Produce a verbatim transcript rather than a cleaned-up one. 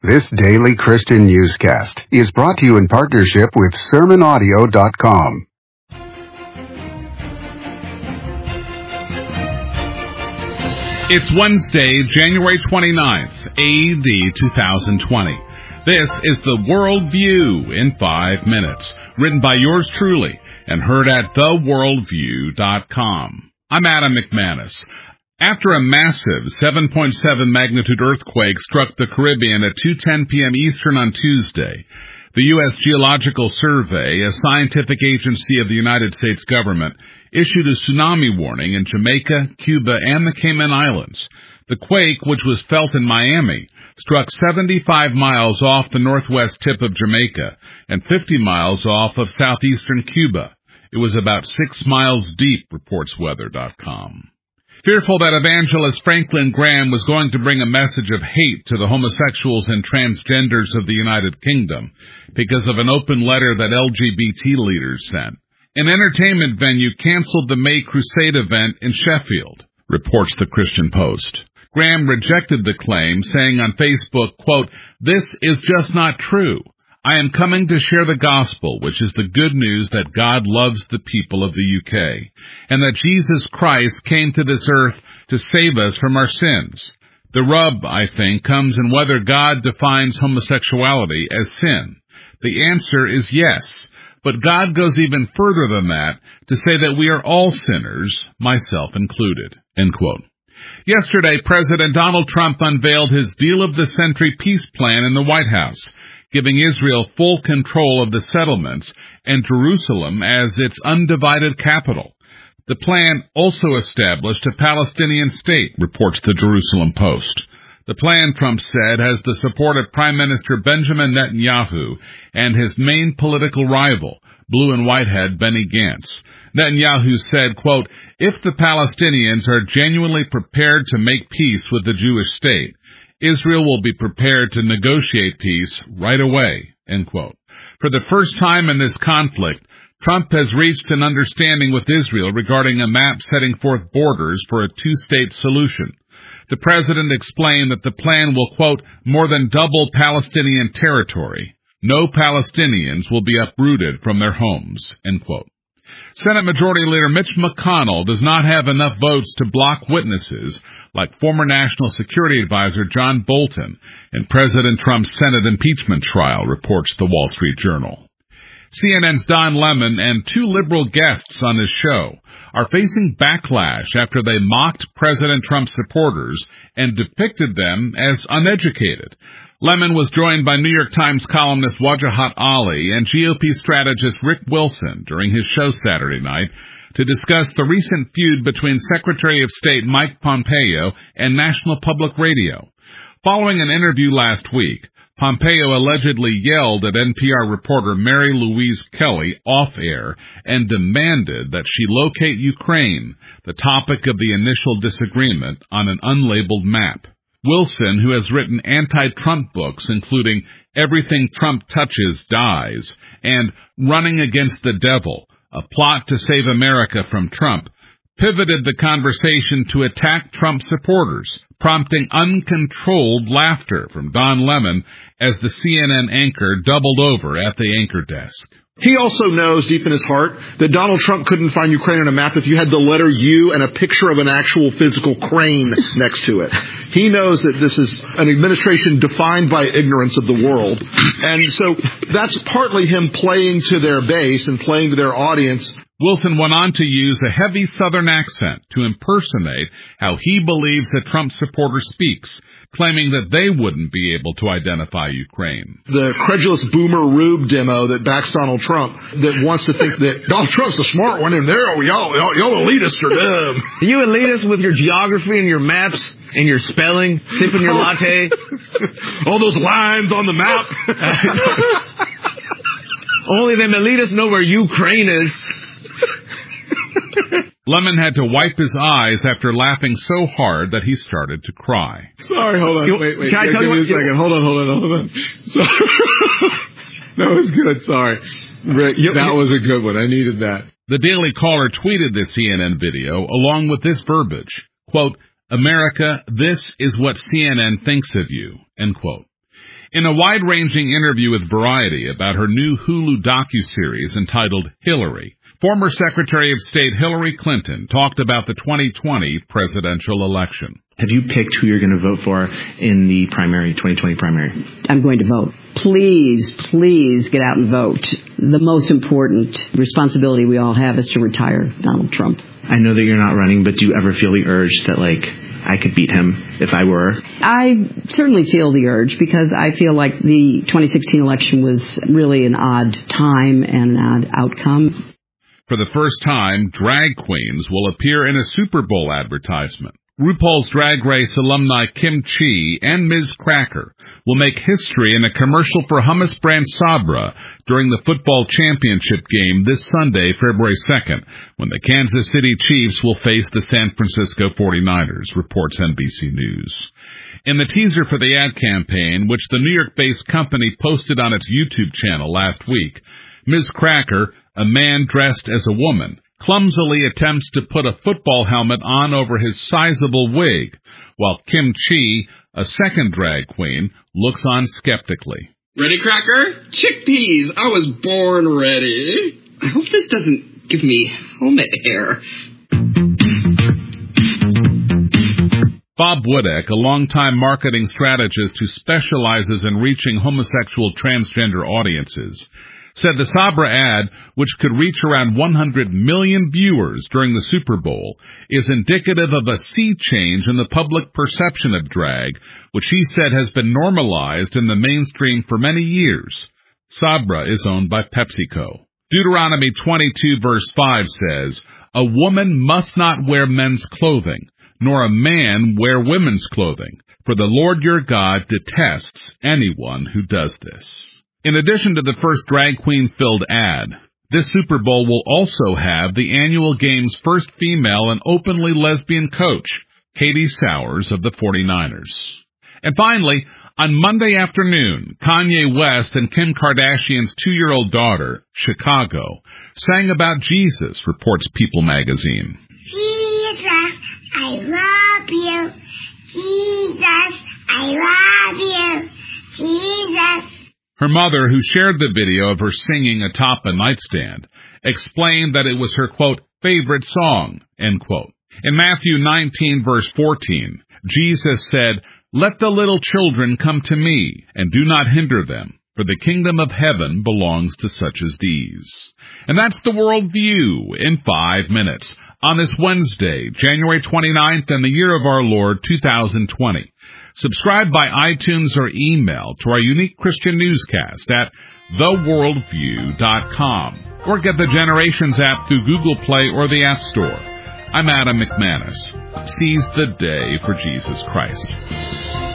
This daily Christian newscast is brought to you in partnership with sermon audio dot com. It's Wednesday, January twenty-ninth, A D two thousand twenty. This is the World View in five minutes, written by yours truly and heard at the world view dot com. I'm Adam McManus. After a massive seven point seven magnitude earthquake struck the Caribbean at two ten p.m. Eastern on Tuesday, the U S Geological Survey, a scientific agency of the United States government, issued a tsunami warning in Jamaica, Cuba, and the Cayman Islands. The quake, which was felt in Miami, struck seventy-five miles off the northwest tip of Jamaica and fifty miles off of southeastern Cuba. It was about six miles deep, reports weather dot com. Fearful that evangelist Franklin Graham was going to bring a message of hate to the homosexuals and transgenders of the United Kingdom because of an open letter that L G B T leaders sent, an entertainment venue canceled the May Crusade event in Sheffield, reports the Christian Post. Graham rejected the claim, saying on Facebook, quote, "This is just not true. I am coming to share the gospel, which is the good news that God loves the people of the U K, and that Jesus Christ came to this earth to save us from our sins. The rub, I think, comes in whether God defines homosexuality as sin. The answer is yes, but God goes even further than that to say that we are all sinners, myself included." End quote. Yesterday, President Donald Trump unveiled his deal of the century peace plan in the White House, giving Israel full control of the settlements and Jerusalem as its undivided capital. The plan also established a Palestinian state, reports the Jerusalem Post. The plan, Trump said, has the support of Prime Minister Benjamin Netanyahu and his main political rival, blue and whitehead Benny Gantz. Netanyahu said, quote, "If the Palestinians are genuinely prepared to make peace with the Jewish state, Israel will be prepared to negotiate peace right away," end quote. For the first time in this conflict, Trump has reached an understanding with Israel regarding a map setting forth borders for a two-state solution. The president explained that the plan will, quote, "more than double Palestinian territory. No Palestinians will be uprooted from their homes," end quote. Senate Majority Leader Mitch McConnell does not have enough votes to block witnesses like former National Security Advisor John Bolton in President Trump's Senate impeachment trial, reports the Wall Street Journal. C N N's Don Lemon and two liberal guests on his show are facing backlash after they mocked President Trump's supporters and depicted them as uneducated. Lemon was joined by New York Times columnist Wajahat Ali and G O P strategist Rick Wilson during his show Saturday night to discuss the recent feud between Secretary of State Mike Pompeo and National Public Radio. Following an interview last week, Pompeo allegedly yelled at N P R reporter Mary Louise Kelly off-air and demanded that she locate Ukraine, the topic of the initial disagreement, on an unlabeled map. Wilson, who has written anti-Trump books including Everything Trump Touches Dies and Running Against the Devil, a plot to save America from Trump, pivoted the conversation to attack Trump supporters, prompting uncontrolled laughter from Don Lemon as the C N N anchor doubled over at the anchor desk. He also knows deep in his heart that Donald Trump couldn't find Ukraine on a map if you had the letter U and a picture of an actual physical crane next to it. He knows that this is an administration defined by ignorance of the world. And so that's partly him playing to their base and playing to their audience. Wilson went on to use a heavy Southern accent to impersonate how he believes a Trump supporter speaks, claiming that they wouldn't be able to identify Ukraine. The credulous boomer Rube demo that backs Donald Trump, that wants to think that Donald Trump's the smart one, and there, y'all, y'all, y'all elitists are dumb. You elitists with your geography and your maps and your spelling, sipping your latte. All those lines on the map. Only them elitists know where Ukraine is. Lemon had to wipe his eyes after laughing so hard that he started to cry. Sorry, hold on. You, wait, wait. Can I Give tell me you a second. Hold on, hold on, hold on. Sorry. That was good. Sorry. Rick, you, that you, was a good one. I needed that. The Daily Caller tweeted this C N N video along with this verbiage, quote, "America, this is what C N N thinks of you," end quote. In a wide-ranging interview with Variety about her new Hulu docuseries entitled Hillary, former Secretary of State Hillary Clinton talked about the twenty twenty presidential election. Have you picked who you're going to vote for in the primary, twenty twenty primary? I'm going to vote. Please, please get out and vote. The most important responsibility we all have is to retire Donald Trump. I know that you're not running, but do you ever feel the urge that, like, I could beat him if I were? I certainly feel the urge because I feel like the twenty sixteen election was really an odd time and an odd outcome. For the first time, drag queens will appear in a Super Bowl advertisement. RuPaul's Drag Race alumni Kim Chi and Miz Cracker will make history in a commercial for hummus brand Sabra during the football championship game this Sunday, February second, when the Kansas City Chiefs will face the San Francisco forty-niners, reports N B C News. In the teaser for the ad campaign, which the New York-based company posted on its YouTube channel last week, Miz Cracker, a man dressed as a woman, clumsily attempts to put a football helmet on over his sizable wig, while Kim Chi, a second drag queen, looks on skeptically. Ready, Cracker? Chickpeas! I was born ready. I hope this doesn't give me helmet hair. Bob Woodek, a longtime marketing strategist who specializes in reaching homosexual transgender audiences, said the Sabra ad, which could reach around one hundred million viewers during the Super Bowl, is indicative of a sea change in the public perception of drag, which he said has been normalized in the mainstream for many years. Sabra is owned by PepsiCo. Deuteronomy twenty-two verse five says, "A woman must not wear men's clothing, nor a man wear women's clothing, for the Lord your God detests anyone who does this." In addition to the first drag queen-filled ad, this Super Bowl will also have the annual game's first female and openly lesbian coach, Katie Sowers of the forty-niners. And finally, on Monday afternoon, Kanye West and Kim Kardashian's two-year-old daughter, Chicago, sang about Jesus, reports People magazine. Jesus, I love you. Jesus, I love you. Jesus. Her mother, who shared the video of her singing atop a nightstand, explained that it was her, quote, favorite song, end quote. In Matthew nineteen, verse fourteen, Jesus said, "Let the little children come to me, and do not hinder them, for the kingdom of heaven belongs to such as these." And that's the World View in five minutes on this Wednesday, January twenty-ninth, in the year of our Lord, two thousand twenty. Subscribe by iTunes or email to our unique Christian newscast at the worldview dot com, or get the Generations app through Google Play or the App Store. I'm Adam McManus. Seize the day for Jesus Christ.